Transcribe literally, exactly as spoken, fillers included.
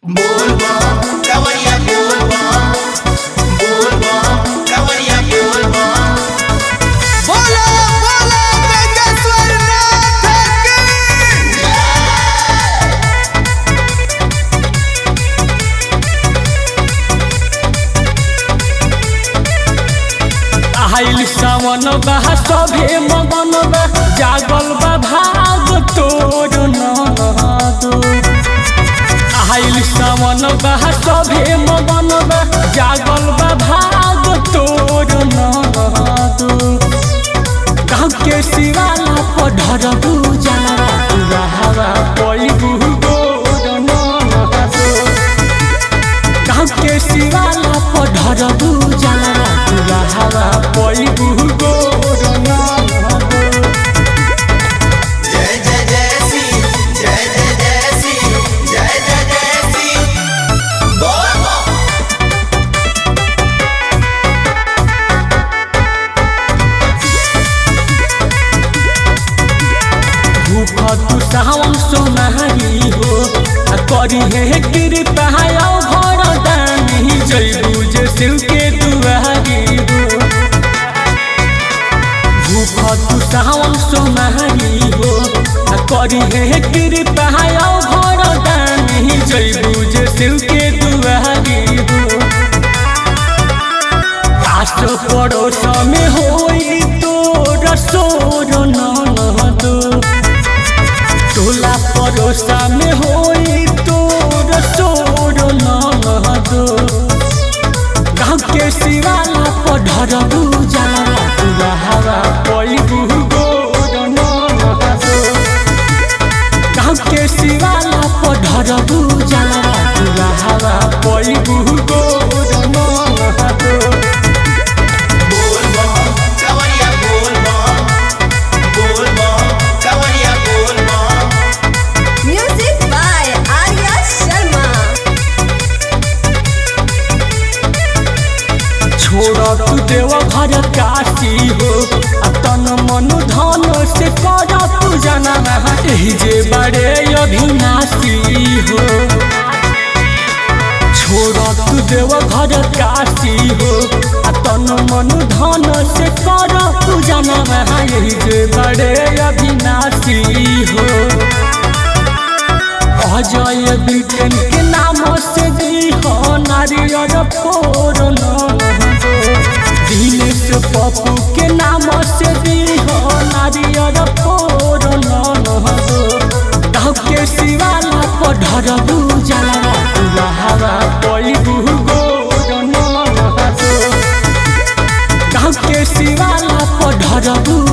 बोल बम कांवरिया बोल बम बोल बम कांवरिया बोल बम बोलो बोलो गंगेश्वर नाथ की। आइल सावन बा सभे मगन बा जागल बा भाग तोर ननदो। आइल सावन बा सभे मगन बा जागल बा भाग तोर ननदो। गाँव के शिवाला पढ़र बुझावा पूरा हवा पैबू गोर ननदो। गाँव के शिवाला पढ़र बुझावा पूरा हवा पैबू गोर ननदो। जय जय जय सिंह जय जय जय सिंह जय जय जय सिंह बोल बम भूख तू सावन सोनारी हो आ करी है कृपा घर दानी जैबू जे शिव के दुआरी हो। भूख तू सावन सोनारी हो आ करी है कृपा घर दानी जैबू जे शिव के दुआरी हो। आस पड़ोस में होई तोर सोर ननदो। टोला पड़ोसा में होई तोर सोर ननदो। गाँव के शिवाला पढ़र बुझावा पूरा हवा पैबू गोर ननदो। गाँव के शिवाला पढ़र बुझावा पूरा हवा पैबू गोर ननदो। बोल बम कांवरिया बोल बम बोल बम कांवरिया बोल बम म्यूजिक बाय आर्या शर्मा। छोड़ तू देव घर काशी हो आ तन मन धन से कर तू जाना एही जे बड़े अभिनाशी हो। छोड़ तू देव घर काशी हो आ तन मन धन से कर तू जाना एही जे बड़े अभिनाशी हो। अजय ब्रिटेन के नाम से दी हो नारियर फोर ननदो। दिनेश पप्पू के नाम से दी हो नारियर फोर ननदो। गाँव के शिवाला पढ़र बुझावा पूरा हवा पैबू गोर ननदो। गाँव के शिवाला पढ़र